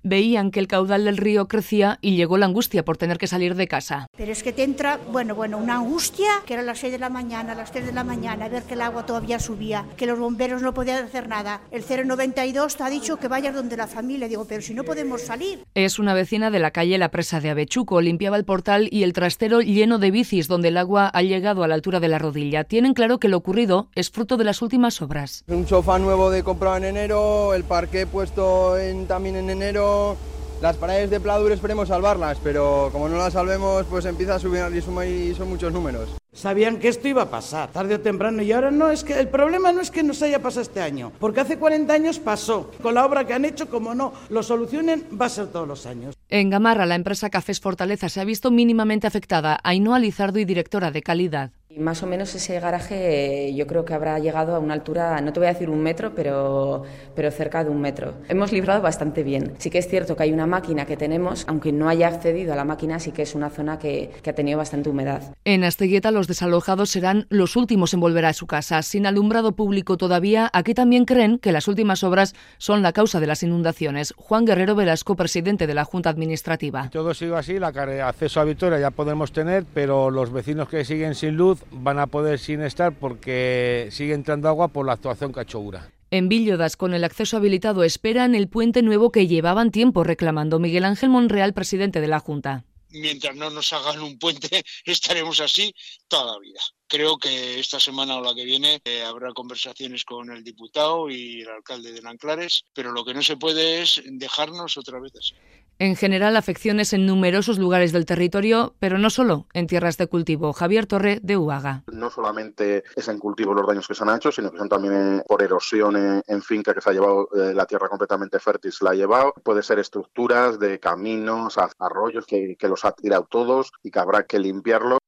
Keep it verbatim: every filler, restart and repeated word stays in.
Veían que el caudal del río crecía y llegó la angustia por tener que salir de casa. Pero es que te entra, bueno, bueno, una angustia, que era a las seis de la mañana, a las tres de la mañana, ver que el agua todavía subía, que los bomberos no podían hacer nada. El cero noventa y dos te ha dicho que vayas donde la familia. Digo, pero si no podemos salir. Es una vecina de la calle La Presa de Avechuco. Limpiaba el portal y el trastero lleno de bicis, donde el agua ha llegado a la altura de la rodilla. Tienen claro que lo ocurrido es fruto de las últimas obras. Un sofá nuevo de comprado en enero, el parqué puesto en, también en enero. Las paredes de Pladur esperemos salvarlas, pero como no las salvemos, pues empieza a subir y suma y son muchos números. Sabían que esto iba a pasar, tarde o temprano, y ahora no, es que el problema no es que nos haya pasado este año, porque hace cuarenta años pasó. Con la obra que han hecho, como no lo solucionen, va a ser todos los años. En Gamarra, la empresa Cafés Fortaleza se ha visto mínimamente afectada. Ainhoa Lizardo y directora de calidad. Y más o menos ese garaje yo creo que habrá llegado a una altura, no te voy a decir un metro, pero, pero cerca de un metro. Hemos librado bastante bien. Sí que es cierto que hay una máquina que tenemos, aunque no haya accedido a la máquina, sí que es una zona que, que ha tenido bastante humedad. En Asteguieta los desalojados serán los últimos en volver a su casa. Sin alumbrado público todavía, aquí también creen que las últimas obras son la causa de las inundaciones. Juan Guerrero Velasco, presidente de la Junta Administrativa. Todo sigue así, la acceso a Vitoria ya podemos tener, pero los vecinos que siguen sin luz van a poder sin estar porque sigue entrando agua por la actuación que ha hecho Ura. En Villodas, con el acceso habilitado, esperan el puente nuevo que llevaban tiempo reclamando. Miguel Ángel Monreal, presidente de la Junta. Mientras no nos hagan un puente, estaremos así toda la vida. Creo que esta semana o la que viene eh, habrá conversaciones con el diputado y el alcalde de Nanclares, pero lo que no se puede es dejarnos otra vez así. En general, afecciones en numerosos lugares del territorio, pero no solo en tierras de cultivo. Javier Torre, de Uvaga. No solamente es en cultivo los daños que se han hecho, sino que son también por erosión en, en finca que se ha llevado, eh, la tierra completamente fértil se la ha llevado. Puede ser estructuras de caminos, arroyos que, que los ha tirado todos y que habrá que limpiarlos.